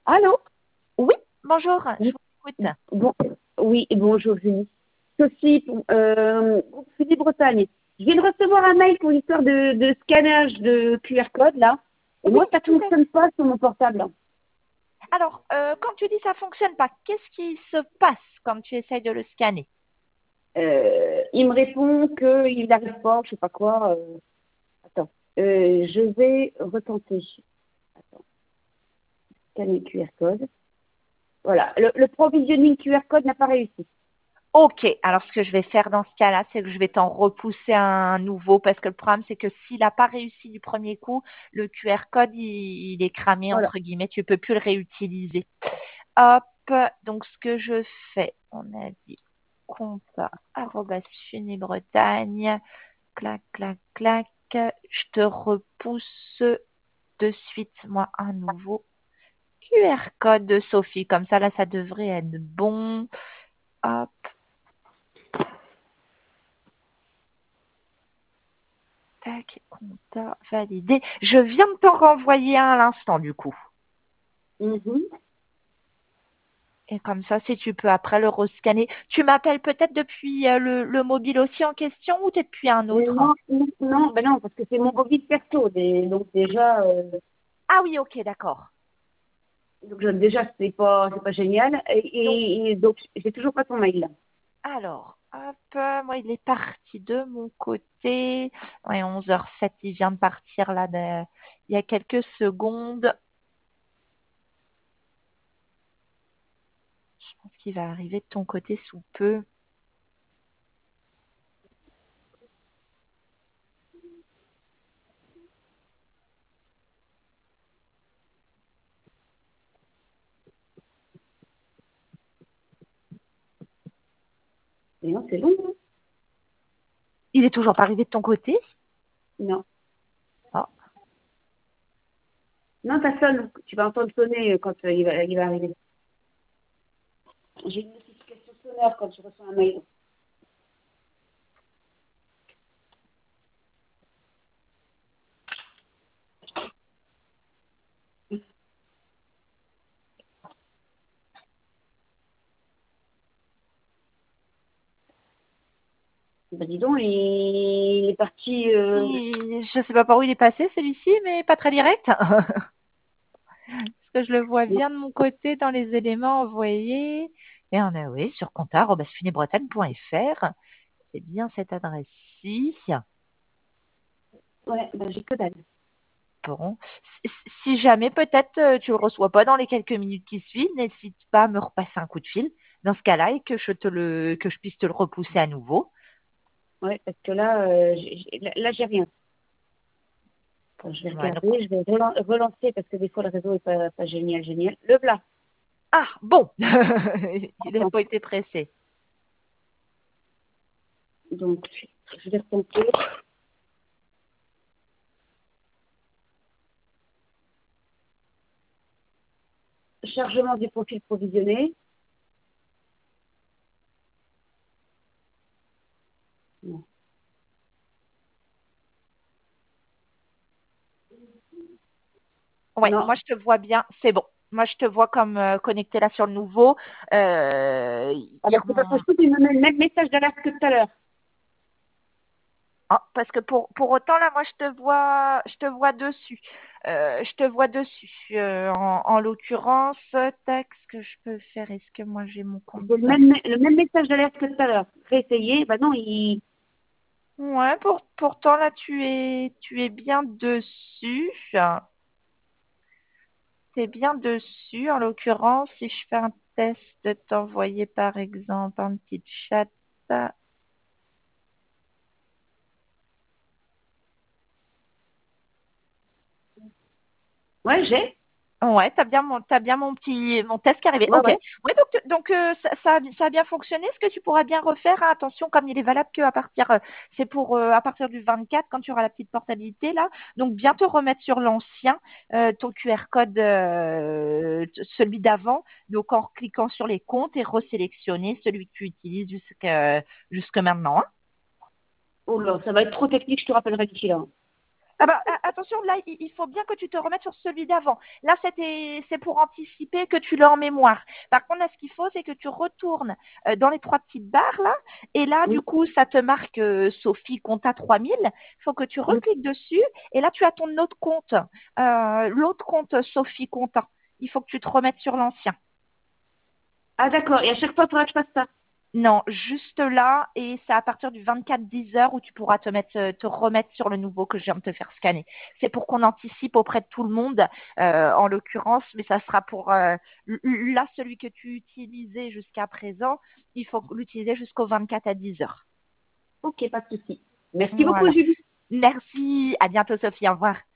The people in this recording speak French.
Allô? Oui, bonjour, je Oui, vous écoute. bon, oui, bonjour Julie. Sophie, groupe Philippe Bretagne. Je viens de recevoir un mail pour l'histoire de scannage de QR code là. Et Oui, moi, ça ne tout à fait. fonctionne pas sur mon portable. Alors, quand tu dis ça fonctionne pas, qu'est-ce qui se passe quand tu essayes de le scanner? Il me répond qu'il n'arrive pas, je sais pas quoi. Attends, je vais retenter. Attends, scanner QR code. Voilà, le provisioning QR code n'a pas réussi. Ok, alors ce que je vais faire dans ce cas-là, c'est que je vais t'en repousser un nouveau parce que le problème, c'est que s'il n'a pas réussi du premier coup, le QR code, il est cramé, Voilà. entre guillemets, tu peux plus le réutiliser. Hop, donc ce que je fais, on a dit compta arobase Bretagne, clac, clac, clac, je te repousse de suite, moi, un nouveau QR code de Sophie. Comme ça, là, ça devrait être bon. Hop, tac, compta validé. Je viens de t'en renvoyer un à l'instant, du coup. Mhm. Et comme ça, si tu peux après le rescanner. Tu m'appelles peut-être depuis le mobile aussi en question ou t'es depuis un autre? Non, non, non, ben non, parce que c'est mon mobile perso. Donc déjà, Ah oui, ok, d'accord. déjà c'est pas génial. Donc, Et donc j'ai toujours pas ton mail là. alors, hop, moi, il est parti de mon côté. Ouais, 11h07, il vient de partir là, il y a quelques secondes. Je pense qu'il va arriver de ton côté sous peu. Et non, c'est long, hein. Il est toujours pas arrivé de ton côté? Non. Oh, Non, ça sonne. Tu vas entendre sonner quand il va arriver. J'ai une notification sonore quand je reçois un mail. Bah dis donc, il est parti. je sais pas par où il est passé celui-ci, mais pas très direct. Parce que je le vois Non. bien de mon côté dans les éléments envoyés. Et on a, oui, sur compta@funebretane.fr. C'est bien cette adresse-ci. Ouais, bah, j'ai que dalle. Bon. Si jamais peut-être tu le reçois pas dans les quelques minutes qui suivent, n'hésite pas à me repasser un coup de fil dans ce cas-là et que je puisse te le repousser à nouveau. Ouais, parce que là, là, j'ai rien. Quand je vais Ouais, donc, regarder, je vais relancer parce que des fois le réseau est pas génial, génial. Le plat. ah, bon, il n'a Attends. pas été pressé. Donc, je vais retenter. Chargement du profil provisionné. Non. Ouais, Non. moi je te vois bien, c'est bon. Moi je te vois comme connecté là sur le nouveau. Ah bah, c'est pas possible, il me met le même message d'alerte que tout à l'heure. Ah, parce que pour autant là, moi je te vois dessus. Je te vois dessus. En l'occurrence, tac, ce que je peux faire, est-ce que moi j'ai mon compte J'ai ça? le même message d'alerte que tout à l'heure. Réessayer, bah non, il. Ouais, pourtant là tu es bien dessus. T'es bien dessus. En l'occurrence, si je fais un test de t'envoyer par exemple un petit chat. Ouais, j'ai. Ouais, t'as bien mon test qui est arrivé. Ouais, Ok. ouais. Ouais, donc ça a bien fonctionné. Est-ce que tu pourras bien refaire? Hein, attention, comme il est valable qu'à partir, c'est pour à partir du 24 quand tu auras la petite portabilité là. Donc bien te remettre sur l'ancien, ton QR code, celui d'avant. Donc en cliquant sur les comptes et resélectionner celui que tu utilises jusque maintenant. Hein. Oh là, ça va être trop technique, je te rappellerai d'ici là. Ah bah, attention, là, il faut bien que tu te remettes sur celui d'avant. Là, c'est pour anticiper que tu l'as en mémoire. Par contre, là, ce qu'il faut, c'est que tu retournes dans les trois petites barres, là. Et là, du Oui, coup, ça te marque Sophie Compta 3000. Il faut que tu oui. recliques dessus. Et là, tu as ton autre compte. L'autre compte Sophie Compta. Il faut que tu te remettes sur l'ancien. Ah, d'accord. Et à chaque fois, il faudra que je fasse ça. Non, juste là, et c'est à partir du 24-10 heures où tu pourras te remettre sur le nouveau que je viens de te faire scanner. C'est pour qu'on anticipe auprès de tout le monde, en l'occurrence, mais ça sera pour là, celui que tu utilisais jusqu'à présent, il faut l'utiliser jusqu'au 24 à 10 heures. Ok, pas de souci. Merci beaucoup, Voilà. Julie. Merci, à bientôt Sophie, au revoir.